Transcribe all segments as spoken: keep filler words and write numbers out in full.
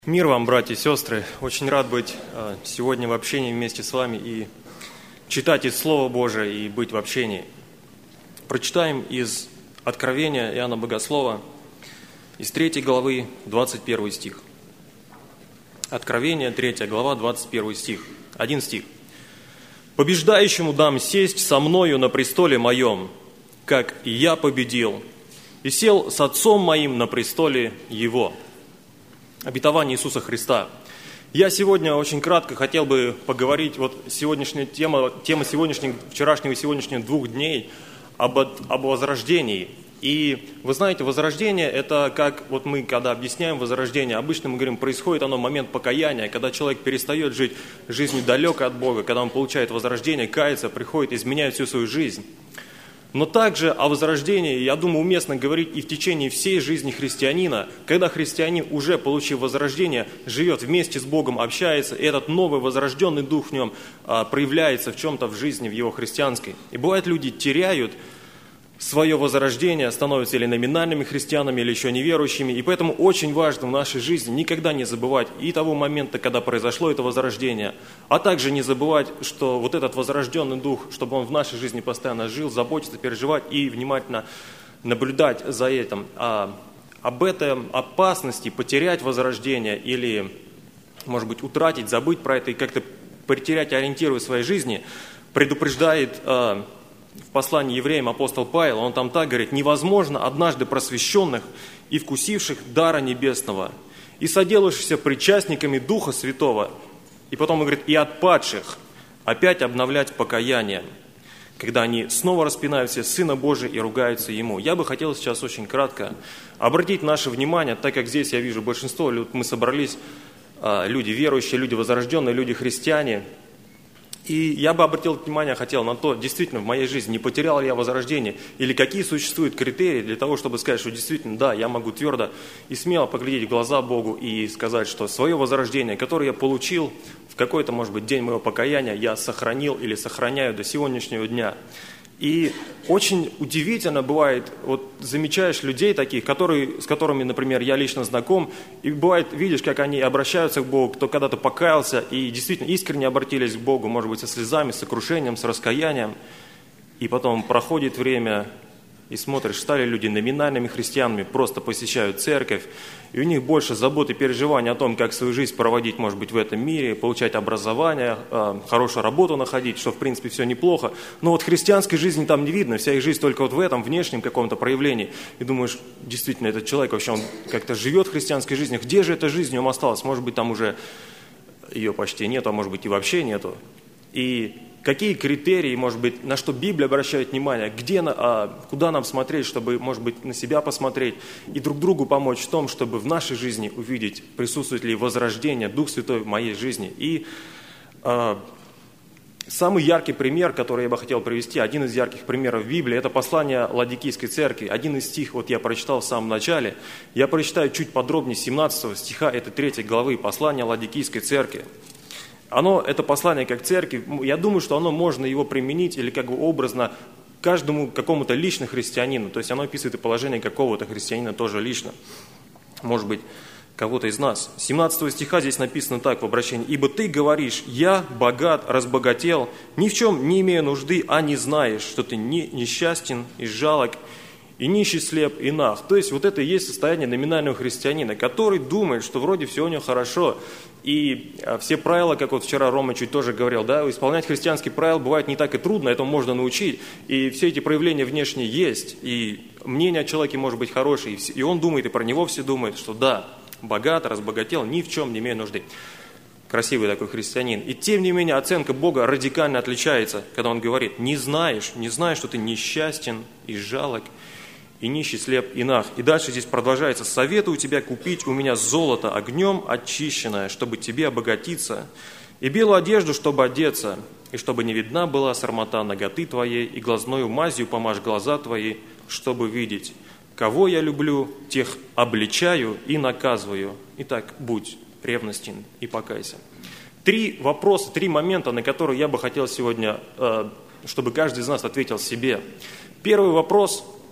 Мир вам, братья и сестры! Очень рад быть сегодня в общении вместе с вами и читать из Слова Божия и быть в общении. Прочитаем из Откровения Иоанна Богослова, из третьей главы, двадцать первый стих. Откровение, третья глава, двадцать первый стих. Один стих. «Побеждающему дам сесть со мною на престоле моем, как и я победил, и сел с Отцом моим на престоле Его». Обетование Иисуса Христа. Я сегодня очень кратко хотел бы поговорить, вот сегодняшняя тема, тема сегодняшних, вчерашнего и сегодняшних двух дней об, об возрождении. И вы знаете, возрождение – это как, вот мы когда объясняем возрождение, обычно мы говорим, происходит оно в момент покаяния, когда человек перестает жить жизнью далеко от Бога, когда он получает возрождение, кается, приходит, изменяет всю свою жизнь. Но также о возрождении, я думаю, уместно говорить и в течение всей жизни христианина, когда христианин, уже получив возрождение, живет вместе с Богом, общается, и этот новый возрожденный дух в нем а, проявляется в чем-то в жизни, в его христианской. И бывает, люди теряют свое возрождение, становятся или номинальными христианами, или еще неверующими. И поэтому очень важно в нашей жизни никогда не забывать и того момента, когда произошло это возрождение, а также не забывать, что вот этот возрожденный дух, чтобы он в нашей жизни постоянно жил, заботиться, переживать и внимательно наблюдать за этим. А об этой опасности потерять возрождение или, может быть, утратить, забыть про это и как-то потерять ориентиры в своей жизни, предупреждает в послании евреям апостол Павел. Он там так говорит: «Невозможно однажды просвещенных и вкусивших дара небесного, и соделавшихся причастниками Духа Святого». И потом он говорит: «И отпадших опять обновлять покаяние, когда они снова распинают себе Сына Божия и ругаются Ему». Я бы хотел сейчас очень кратко обратить наше внимание, так как здесь я вижу большинство, мы собрались, люди верующие, люди возрожденные, люди христиане. И я бы обратил внимание, хотел на то, действительно, в моей жизни не потерял ли я возрождение, или какие существуют критерии для того, чтобы сказать, что действительно, да, я могу твердо и смело поглядеть в глаза Богу и сказать, что свое возрождение, которое я получил в какой-то, может быть, день моего покаяния, я сохранил или сохраняю до сегодняшнего дня. И очень удивительно бывает, вот замечаешь людей таких, которые, с которыми, например, я лично знаком, и бывает, видишь, как они обращаются к Богу, кто когда-то покаялся и действительно искренне обратились к Богу, может быть, со слезами, с сокрушением, с раскаянием, и потом проходит время, и смотришь, стали люди номинальными христианами, просто посещают церковь, и у них больше забот и переживаний о том, как свою жизнь проводить, может быть, в этом мире, получать образование, хорошую работу находить, что, в принципе, все неплохо. Но вот христианской жизни там не видно, вся их жизнь только вот в этом внешнем каком-то проявлении. И думаешь, действительно, этот человек вообще, он как-то живет христианской жизнью, где же эта жизнь в нем осталась? Может быть, там уже ее почти нету, а может быть, и вообще нету. И какие критерии, может быть, на что Библия обращает внимание, где, а, куда нам смотреть, чтобы, может быть, на себя посмотреть и друг другу помочь в том, чтобы в нашей жизни увидеть, присутствует ли возрождение, Дух Святой в моей жизни. И а, самый яркий пример, который я бы хотел привести, один из ярких примеров в Библии, это послание Ладикийской церкви. Один из стих, вот я прочитал в самом начале, я прочитаю чуть подробнее семнадцатого стиха этой третьей главы послания Ладикийской церкви. Оно, это послание как церкви, я думаю, что оно можно его применить или как бы образно каждому какому-то лично христианину. То есть оно описывает и положение какого-то христианина тоже лично. Может быть, кого-то из нас. семнадцатого стиха здесь написано так в обращении: «Ибо ты говоришь: я богат, разбогател, ни в чем не имею нужды, а не знаешь, что ты не, несчастен и жалок, и нищий, слеп, и наг». То есть вот это и есть состояние номинального христианина, который думает, что вроде все у него хорошо. И все правила, как вот вчера Рома чуть тоже говорил, да, исполнять христианские правила бывает не так и трудно, этому можно научить. И все эти проявления внешние есть, и мнение о человеке может быть хорошее, и он думает, и про него все думают, что да, богат, разбогател, ни в чем не имею нужды. Красивый такой христианин. И тем не менее оценка Бога радикально отличается, когда Он говорит: не знаешь, не знаешь, что ты несчастен и жалок, и нищий, слеп, и наг. И дальше здесь продолжается: «Советую тебя купить у меня золото огнем очищенное, чтобы тебе обогатиться, и белую одежду, чтобы одеться, и чтобы не видна была срамота наготы твоей, и глазною мазью помажь глаза твои, чтобы видеть. Кого я люблю, тех обличаю и наказываю. Итак, будь ревностен и покайся». Три вопроса, три момента, на которые я бы хотел сегодня, чтобы каждый из нас ответил себе. Первый вопрос: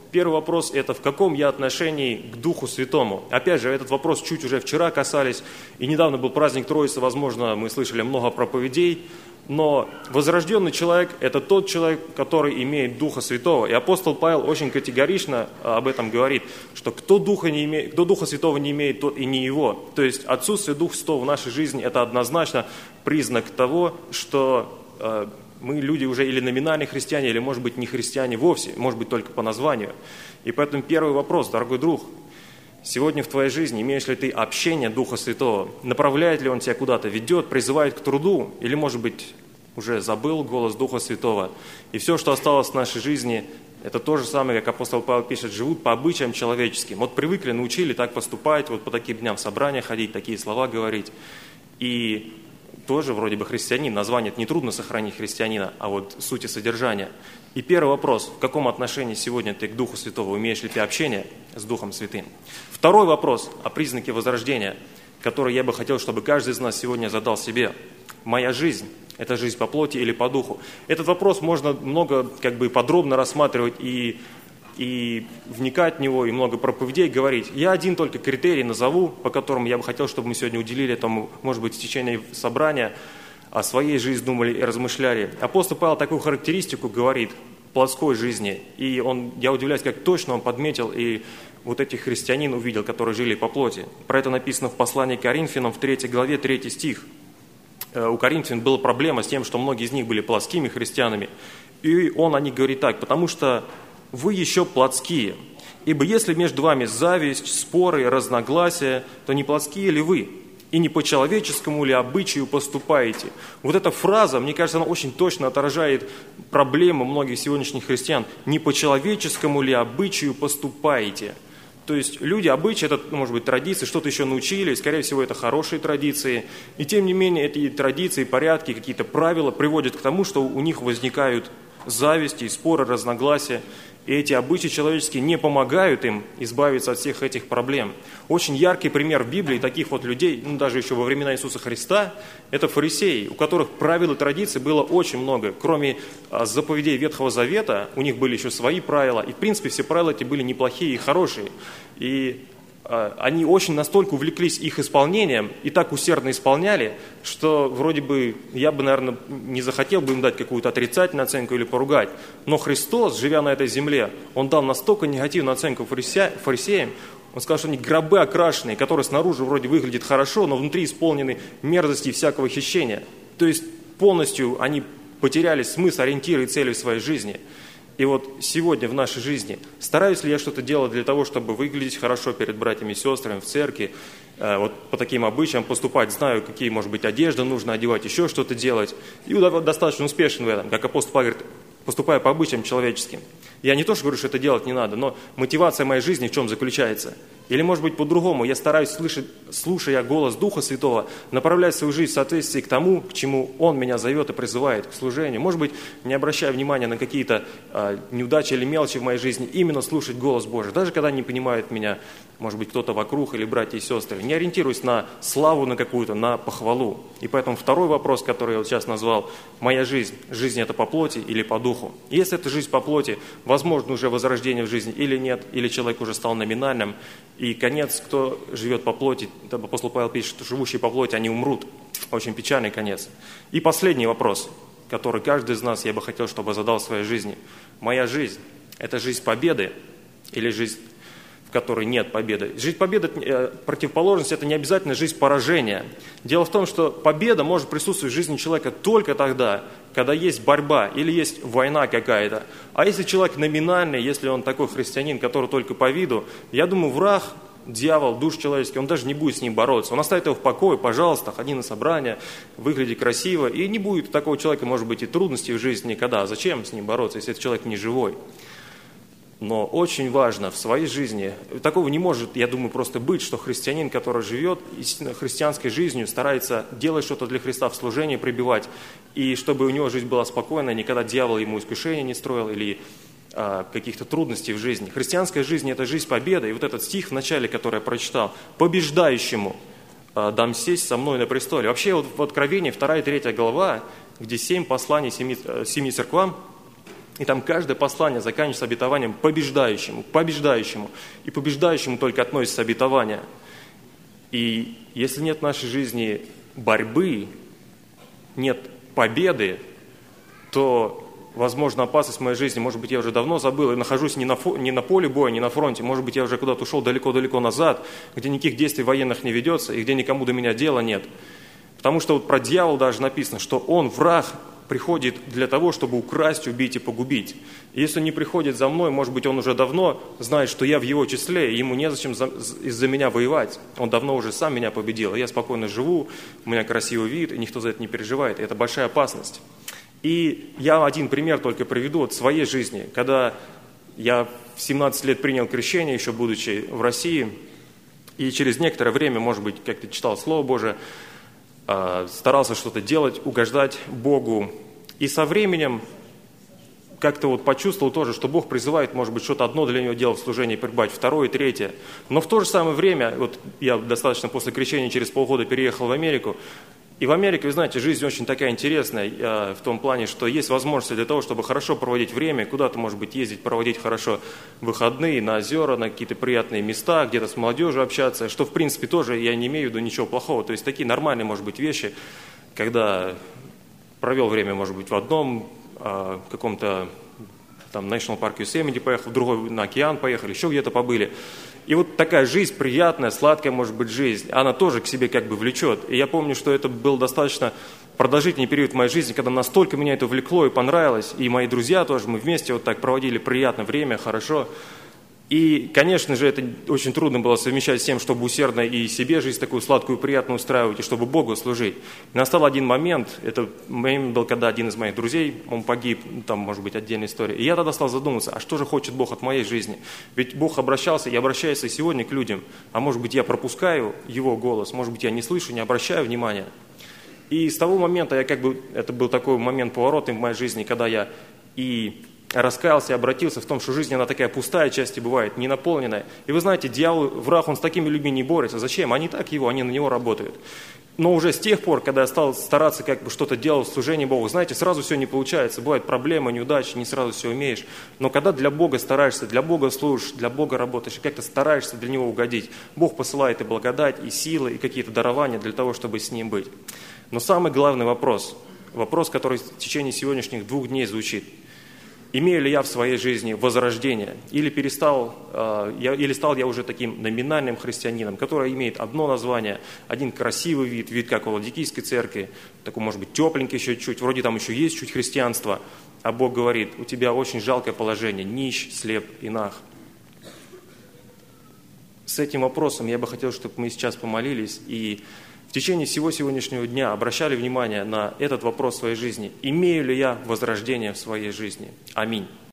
Первый вопрос – это в каком я отношении к Духу Святому. Опять же, этот вопрос чуть уже вчера касались, и недавно был праздник Троицы, возможно, мы слышали много проповедей, но возрожденный человек – это тот человек, который имеет Духа Святого. И апостол Павел очень категорично об этом говорит, что кто Духа, не имеет, кто Духа Святого не имеет, тот и не его. То есть отсутствие Духа Святого в нашей жизни – это однозначно признак того, что э, мы люди уже или номинальные христиане, или, может быть, не христиане вовсе, может быть, только по названию. И поэтому первый вопрос, дорогой друг, сегодня в твоей жизни имеешь ли ты общение Духа Святого? Направляет ли Он тебя куда-то, ведет, призывает к труду? Или, может быть, уже забыл голос Духа Святого? И все, что осталось в нашей жизни, это то же самое, как апостол Павел пишет, живут по обычаям человеческим. Вот привыкли, научили так поступать, вот по таким дням в собрания ходить, такие слова говорить. И тоже вроде бы христианин, название нетрудно сохранить христианина, а вот суть и содержание. И первый вопрос, в каком отношении сегодня ты к Духу Святого, умеешь ли ты общение с Духом Святым? Второй вопрос о признаке возрождения, который я бы хотел, чтобы каждый из нас сегодня задал себе. Моя жизнь – это жизнь по плоти или по духу? Этот вопрос можно много как бы подробно рассматривать и, и вникать в него, и много проповедей говорить. Я один только критерий назову, по которому я бы хотел, чтобы мы сегодня уделили этому, может быть, в течение собрания, о своей жизни думали и размышляли. Апостол Павел такую характеристику говорит плотской жизни, и он, я удивляюсь, как точно он подметил и вот этих христианин увидел, которые жили по плоти. Про это написано в послании к Коринфянам в третьей главе, третий стих. У коринфян была проблема с тем, что многие из них были плотскими христианами, и он о них говорит так: потому что вы еще плотские, ибо если между вами зависть, споры, разногласия, то не плотские ли вы? И не по человеческому ли обычаю поступаете? Вот эта фраза, мне кажется, она очень точно отражает проблему многих сегодняшних христиан. Не по человеческому ли обычаю поступаете? То есть люди, обычаи, это, может быть, традиции, что-то еще научили, скорее всего, это хорошие традиции. И тем не менее, эти традиции, порядки, какие-то правила приводят к тому, что у них возникают зависти, споры, разногласия. И эти обычаи человеческие не помогают им избавиться от всех этих проблем. Очень яркий пример в Библии таких вот людей, ну, даже еще во времена Иисуса Христа, это фарисеи, у которых правил и традиций было очень много. Кроме а, заповедей Ветхого Завета, у них были еще свои правила. И, в принципе, все правила эти были неплохие и хорошие. И а, они очень настолько увлеклись их исполнением и так усердно исполняли, что вроде бы я бы, наверное, не захотел бы им дать какую-то отрицательную оценку или поругать. Но Христос, живя на этой земле, Он дал настолько негативную оценку фарисеям. Он сказал, что они гробы окрашенные, которые снаружи вроде выглядят хорошо, но внутри исполнены мерзости и всякого хищения. То есть полностью они потеряли смысл, ориентиры и цели в своей жизни. И вот сегодня в нашей жизни стараюсь ли я что-то делать для того, чтобы выглядеть хорошо перед братьями и сестрами в церкви, вот по таким обычаям поступать, знаю, какие, может быть, одежды нужно одевать, еще что-то делать. И достаточно успешен в этом, как апостол Павел говорит, поступая по обычаям человеческим. Я не то, что говорю, что это делать не надо, но мотивация моей жизни в чем заключается? Или, может быть, по-другому, я стараюсь слышать, слушая голос Духа Святого, направлять свою жизнь в соответствии к тому, к чему Он меня зовет и призывает, к служению. Может быть, не обращая внимания на какие-то а, неудачи или мелочи в моей жизни, именно слушать голос Божий. Даже когда не понимает меня, может быть, кто-то вокруг или братья и сестры. Не ориентируюсь на славу на какую-то, на похвалу. И поэтому второй вопрос, который я вот сейчас назвал, моя жизнь. Жизнь это по плоти или по духу? Если это жизнь по плоти, возможно уже возрождение в жизни или нет, или человек уже стал номинальным. И конец, кто живет по плоти, апостол Павел пишет, что живущие по плоти, они умрут. Очень печальный конец. И последний вопрос, который каждый из нас, я бы хотел, чтобы задал в своей жизни. Моя жизнь – это жизнь победы или жизнь, в которой нет победы? Жизнь победы, противоположность – это не обязательно жизнь поражения. Дело в том, что победа может присутствовать в жизни человека только тогда, когда есть борьба или есть война какая-то. А если человек номинальный, если он такой христианин, который только по виду, я думаю, враг, дьявол, душ человеческий, он даже не будет с ним бороться. Он оставит его в покое, пожалуйста, ходи на собрание, выгляди красиво. И не будет у такого человека, может быть, и трудностей в жизни никогда. Зачем с ним бороться, если этот человек не живой? Но очень важно в своей жизни, такого не может, я думаю, просто быть, что христианин, который живет истинно христианской жизнью, старается делать что-то для Христа в служении, прибивать, и чтобы у него жизнь была спокойная, никогда дьявол ему искушения не строил или а, каких-то трудностей в жизни. Христианская жизнь – это жизнь победы, и вот этот стих в начале, который я прочитал, «побеждающему а, дам сесть со мной на престоле». Вообще вот в Откровении вторая и третья глава, где семь посланий семи, семи церквам, И там каждое послание заканчивается обетованием побеждающему, побеждающему. И побеждающему только относится обетование. И если нет в нашей жизни борьбы, нет победы, то, возможно, опасность в моей жизни, может быть, я уже давно забыл и нахожусь не на, фо, не на поле боя, не на фронте, может быть, я уже куда-то ушел далеко-далеко назад, где никаких действий военных не ведется и где никому до меня дела нет. Потому что вот про дьявола даже написано, что он, враг, приходит для того, чтобы украсть, убить и погубить. И если он не приходит за мной, может быть, он уже давно знает, что я в его числе, и ему незачем за, из-за меня воевать. Он давно уже сам меня победил. И я спокойно живу, у меня красивый вид, и никто за это не переживает. И это большая опасность. И я один пример только приведу от своей жизни. Когда я в семнадцать лет принял крещение, еще будучи в России, и через некоторое время, может быть, как-то читал Слово Божие, старался что-то делать, угождать Богу. И со временем как-то вот почувствовал тоже, что Бог призывает, может быть, что-то одно для него делать в служении, прибавить второе, третье. Но в то же самое время, вот я достаточно после крещения через полгода переехал в Америку, и в Америке, вы знаете, жизнь очень такая интересная, э, в том плане, что есть возможности для того, чтобы хорошо проводить время, куда-то, может быть, ездить, проводить хорошо выходные на озера, на какие-то приятные места, где-то с молодежью общаться, что, в принципе, тоже я не имею в виду ничего плохого. То есть такие нормальные, может быть, вещи, когда провел время, может быть, в одном э, каком-то там National Park Yosemite поехал, в другой на океан поехали, еще где-то побыли. И вот такая жизнь приятная, сладкая, может быть, жизнь, она тоже к себе как бы влечет. И я помню, что это был достаточно продолжительный период в моей жизни, когда настолько меня это влекло и понравилось, и мои друзья тоже, мы вместе вот так проводили приятное время, хорошо. И, конечно же, это очень трудно было совмещать с тем, чтобы усердно и себе жизнь такую сладкую и приятную устраивать, и чтобы Богу служить. И настал один момент, это момент был, когда один из моих друзей, он погиб, там, может быть, отдельная история. И я тогда стал задумываться, а что же хочет Бог от моей жизни? Ведь Бог обращался и обращается и сегодня к людям, а может быть, я пропускаю Его голос, может быть, я не слышу, не обращаю внимания. И с того момента я как бы, это был такой момент поворотный в моей жизни, когда я и раскаялся и обратился в том, что жизнь, она такая пустая, части бывает, не наполненная. И вы знаете, дьявол, враг, он с такими людьми не борется. Зачем? Они так его, они на него работают. Но уже с тех пор, когда я стал стараться как бы что-то делать в служении Богу, знаете, сразу все не получается. Бывают проблемы, неудачи, не сразу все умеешь. Но когда для Бога стараешься, для Бога служишь, для Бога работаешь, и как-то стараешься для Него угодить, Бог посылает и благодать, и силы, и какие-то дарования для того, чтобы с Ним быть. Но самый главный вопрос, вопрос, который в течение сегодняшних двух дней звучит: имею ли я в своей жизни возрождение, или перестал, э, я, или стал я уже таким номинальным христианином, который имеет одно название, один красивый вид, вид как у Ладикийской церкви, такой, может быть, тепленький еще чуть, вроде там еще есть чуть христианства, а Бог говорит: у тебя очень жалкое положение, нищ, слеп и наг. С этим вопросом я бы хотел, чтобы мы сейчас помолились и в течение всего сегодняшнего дня обращали внимание на этот вопрос в своей жизни. Имею ли я возрождение в своей жизни? Аминь.